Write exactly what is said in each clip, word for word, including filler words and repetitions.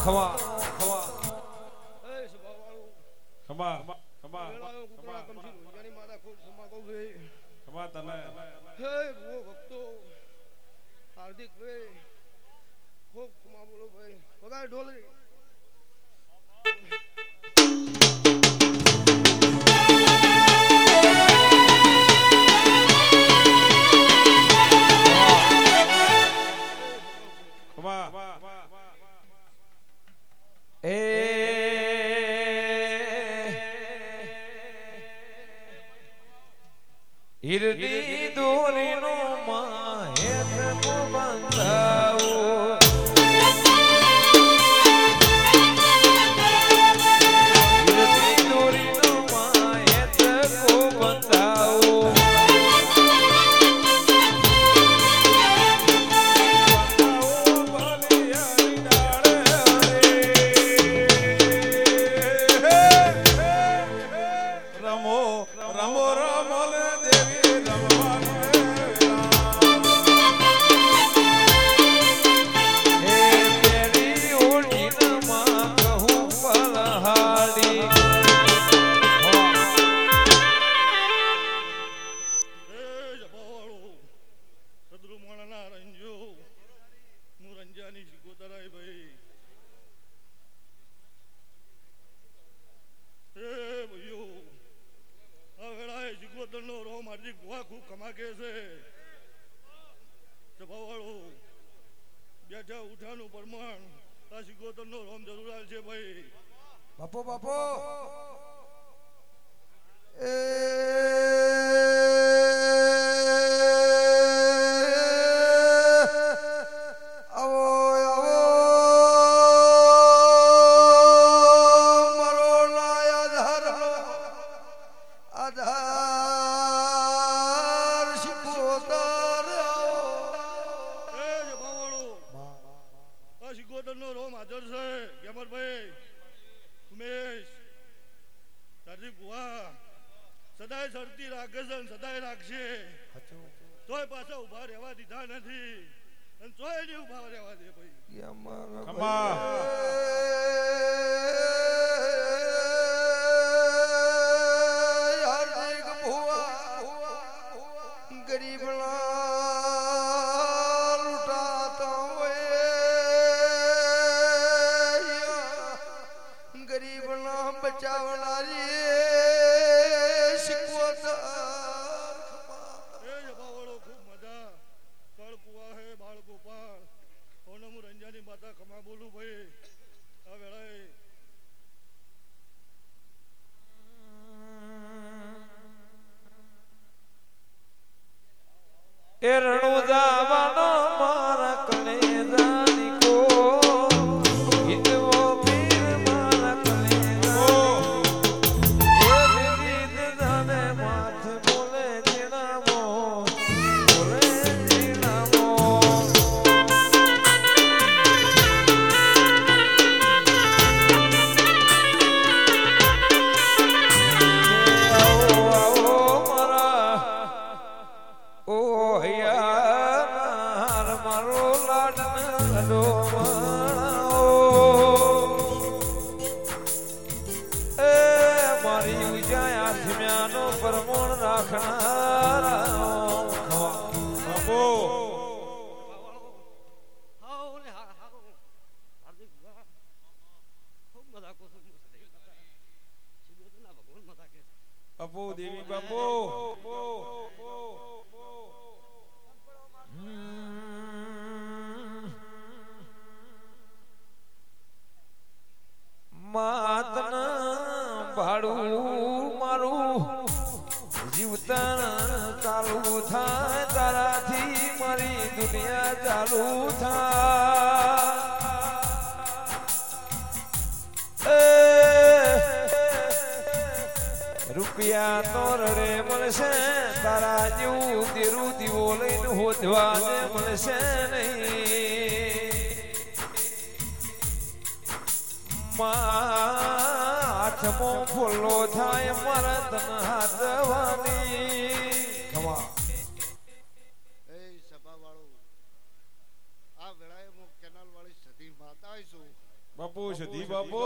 ખવા ખવા એ સભાવાળો ખબા ખબા વેળાયો કુકડા કમસી યાની મારા ખોટ સમા કહું છે ખબા તને હે ભૂવો ભક્તો હાર્દિક ભાઈ ખૂબ ખમા બોલો ભાઈ વગાડ ઢોલરી એ હિરદી દોરીનો માહેત બંધાવો હિરદી દોરીનો માહેત કો બંધાવો બેઠા ઉઠાનું પ્રમાણ આ સિગોતર નો રોમ જરૂર છે ભાઈ બાપો બાપો એ આવો આવો મારો લાય આધાર આધાર સિગોતર સિગોતર નો રોમ હાજર છે ગેમરભાઈ ઉમેશ તારી ગુવા સદાય સરતી રાખે છે સદાય રાખશે તોય પાછા ઉભા રહેવા દીધા નથી અને તોય નહીં ઉભા રહેવા દે ભાઈ હાર્દિક ભુવા ગરીબ બચાવનારી શીખવતા એ જબાવાળો ખૂબ મજા કળ કુવા હે બાળ ગોપાલ ઓનમ રંજાની માતા ખમા બોલું ભાઈ આ વેળાએ એ રણુ જાવાનો મારા કલેજાની કો હિંદવો પીર મારા કલેજા એ વિવિધ જાને માથે બોલે જીણામો બોલે જીણામો આવો આવો મારા ઓ યાર મારો લાડન લો એ મારી ઉજાય આથમ્યાનો પરમોણ રાખનારા બાપો હાઓ ને હારો હાર્દિક ભુવા ખૂબ મજા કો છું સિગોતરના ભગવાન મજા કે બાપુ દેવી બાપુ માતન ભાડું મારું જીવતન ચાલુ થાય તારાથી મારી દુનિયા ચાલુ થાય રૂપિયા તો રડે મળશે તારા જેવું તેરું દીવો લઈને હોજવા મળશે નહીં હાથમો ફૂલો થાય મારા તન હાથવાની ખવા એ સભા વાળો આ વેળાએ હું કેનાલ વાળી સતી માતા આવીશું બાપુ સધી બાપુ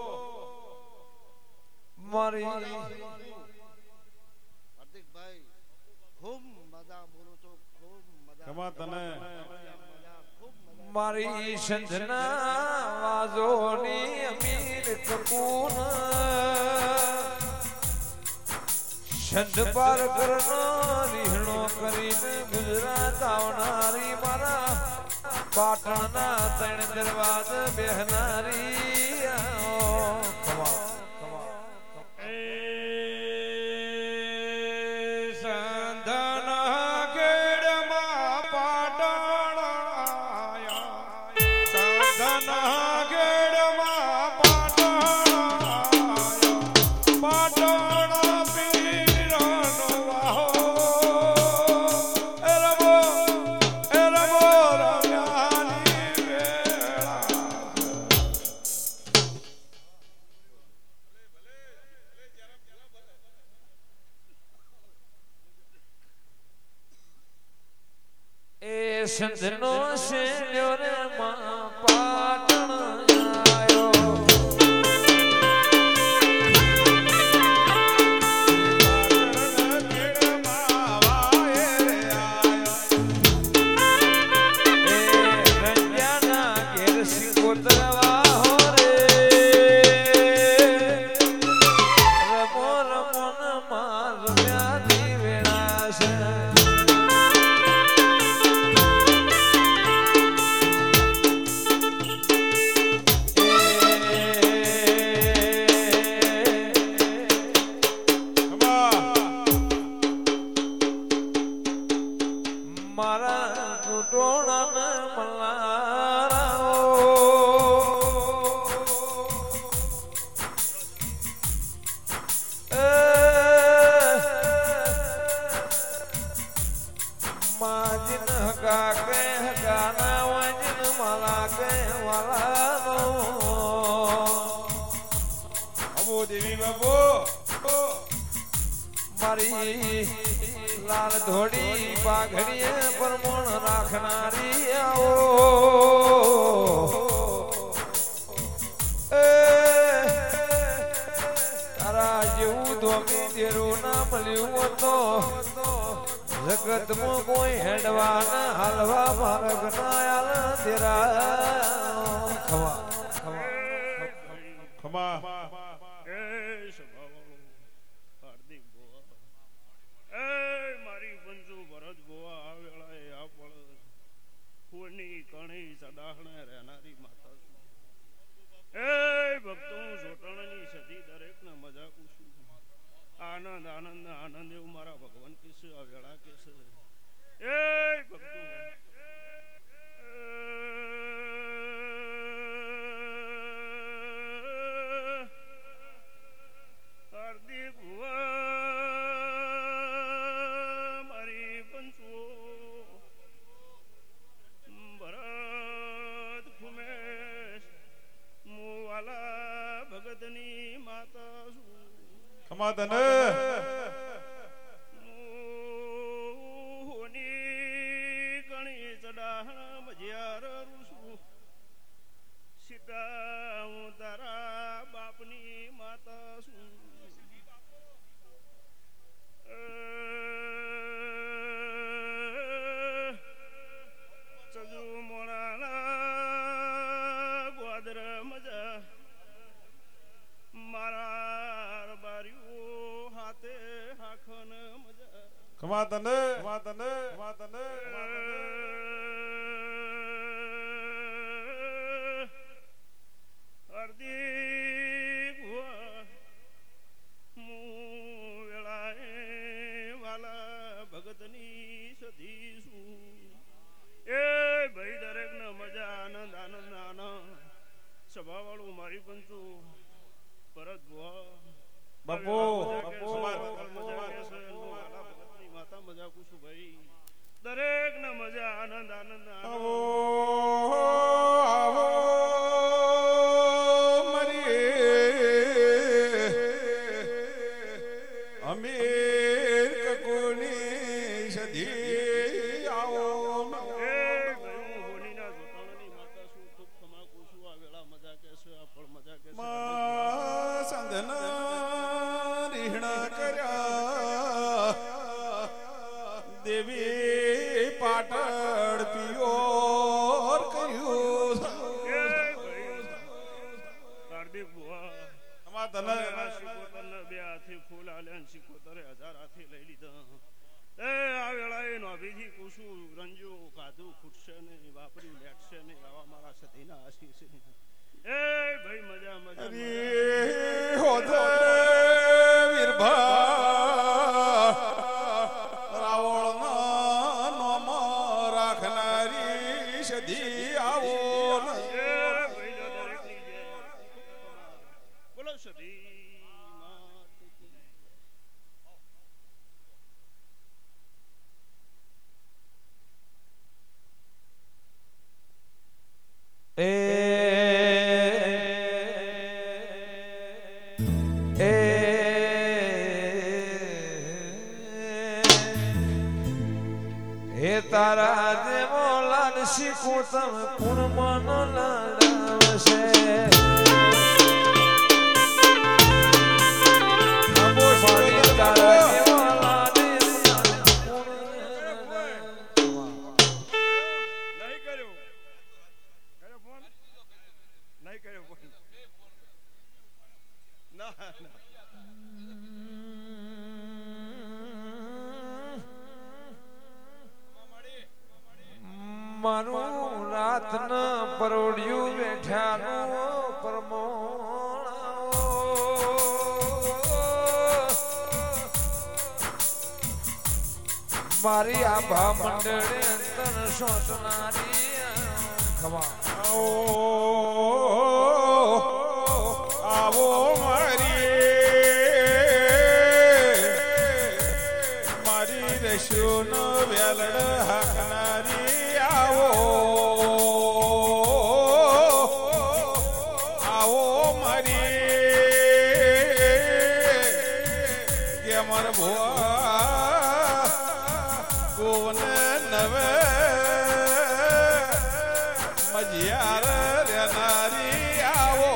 મારી હાર્દિકભાઈ ખૂબ મજા બોલો છો ખૂબ મજા ખમા તને મારી સંધના વાજોની અમીર કપૂન સંધ પાર કરનારી રીહણો કરીને ગુજરાત આવનારી મારા પાટણના ત્રણ દરવાજ બેહનારી ખવા સંધનો શેલ્યો રે માં પાટણ આયો મારી લાલ ધોડી પાઘડીએ પરમણ રાખનારી આવો તારા જેવું ધોમી દેરું ના મળ્યું તો જગતમાં કોઈ હેડવા ના હાલવા માર્ગ ના આલ તેરા ખવા ખમા કણી સદાહણે રહેનારી માતા છું એ ભક્તો સોટણની સદી દરેક ને મજા કુશું આનંદ આનંદ આનંદ એવું મારા ભગવાન કેસ આ વેળા કેસ એ ભક્તો હાર્દિક મારી પંચો ભગતની માતા ખમા તને હોની કણી ચડાહણ મજિયાર રૂસું સીતા હું તારા બાપની માતા છું સજુ મોણાના ગોદર મજા મારા બારીઓ હાથે હાખન મજા ખમા તને ખમા તને ખમા તને હાર્દિક મુ વેળાએ વાલા ભગતની સધી છું એ ભાઈ દરેક ને મજા આનંદ આનંદ આનંદ સભા વાળું મારી પંચું પરત બાપુ માતા મજા કુશું ભાઈ દરેક ને મજા આનંદ આનંદ આવો આવો અમીર કકોની સધી આવો એ ભાઈ હોની ના જોતાણાની માતા શું ખૂબ ખમા કુશું આ વેળા મજા કે કહેશે આ પણ મજા કહેશે માં સંધન રીહણા કર્યા દેવી પાટણ પિયોર કર્યું હાર્દિક બુઆ અમાર તને શિકોતરને બે હાથી ફૂલ આલ્યા ને શિકોતરે હજાર હાથી લઈ લીધા એ આ વેળાએ નોભીથી કુશું રંજુ કાધું ખૂટશે નહીં વાપરી લેટશે નહીં આવા મારા સતીના આશીષ એ ભાઈ મજા મજા અરે હોદે વીરભા રાવણના નામ રાખનારી સધી આવો ભાઈ જો દરેકની જય બોલો સતી માત કી એ એ હે તારા દેવો લાડશી કોતમ કુણ મન લડાવશે મારી તારા દેવો નહીં કર્યો કર્યો ફોન નહીં કર્યો ફોન ના ના મારું રાત ન પરોડ્યું બેઠાનું પરમોણ મારી આભા મંડળે તન શોષનારી ખમા આવો મારી મારી રશોનો વેલડ હાકનારી આવો આવો મારી કેમર ભુવા કોને નવે મજિયાર રેનારી આવો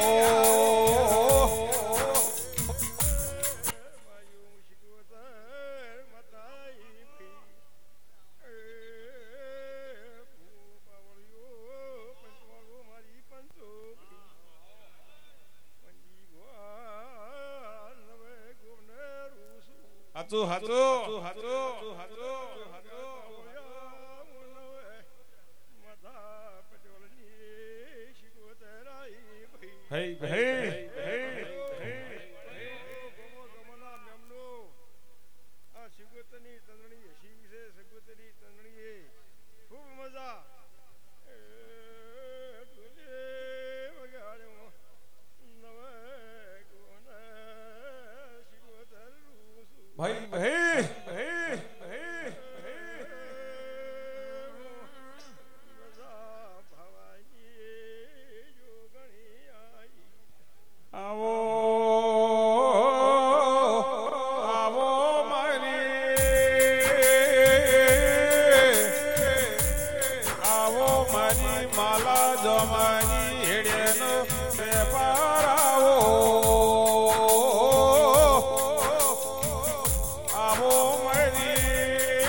હાચું હાચું હાચું હે હે હે આ શિગોતની તંદણી હસી વિશે શિગોતની તંદણી ખૂબ મજા એ તુલે વગાડ્યો નવે કોને શિગોતર રૂસુ ભાઈ હે હે હે આવો આવો મારી આવો મારી માલા જમાની હેડેનો વેપાર આવો આવો મારી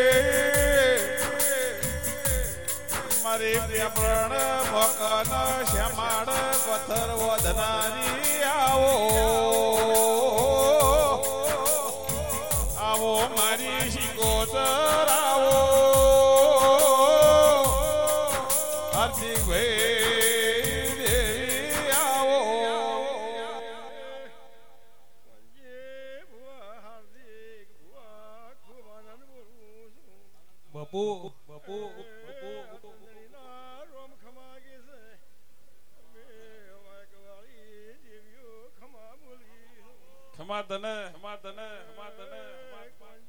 મારી પ્રેમણ મકન શ્યામાડ પથ્થર વધનારી આવો આવો મારી શિકોતર આવો હાર્દિક ભાઈ દેવી આવો બાપુ બાપુ બાપુ રોમ ખમા કે છે ખમા તને ખમા તને ખમા તને ખમા તને